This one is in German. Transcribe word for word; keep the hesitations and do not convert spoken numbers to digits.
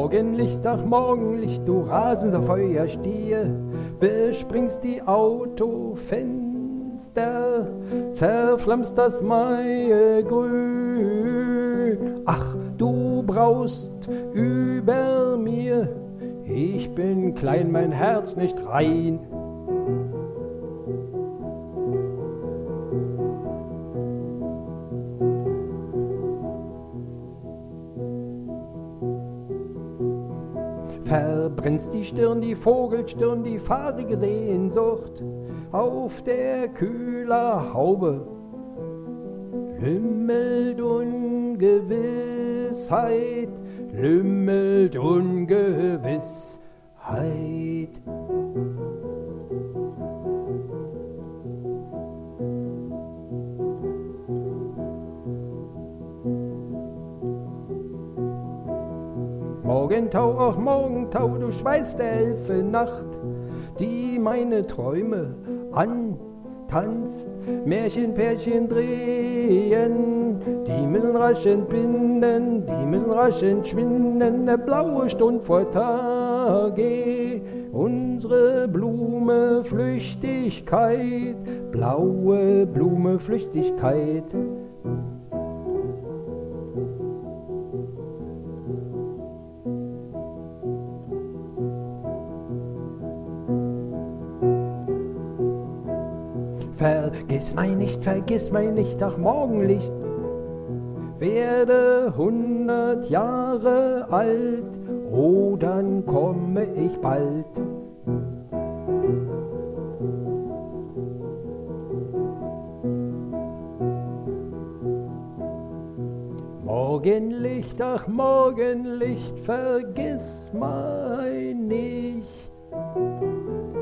Morgenlicht, ach Morgenlicht, du rasender Feuerstier, bespringst die Autofenster, zerflammst das Maigrün. Ach, du braust über mir, ich bin klein, mein Herz nicht rein. Verbrennst die Stirn, die Vogelstirn, die fahrige Sehnsucht auf der Kühler Haube. Lümmelt Ungewissheit, lümmelt Ungewissheit. Morgentau, ach Morgentau, du Schweiß der Elfennacht, die meine Träume antanzt. Märchenpärchen drehen, die müssen rasch entbinden, die müssen rasch entschwinden. Der blaue Stund vor Tage, unsere Blume Flüchtigkeit, blaue Blume Flüchtigkeit. Vergiss mein nicht, vergiss mein nicht, ach Morgenlicht, werde hundert Jahre alt, oh, dann komme ich bald. Morgenlicht, ach Morgenlicht, vergiss mein nicht.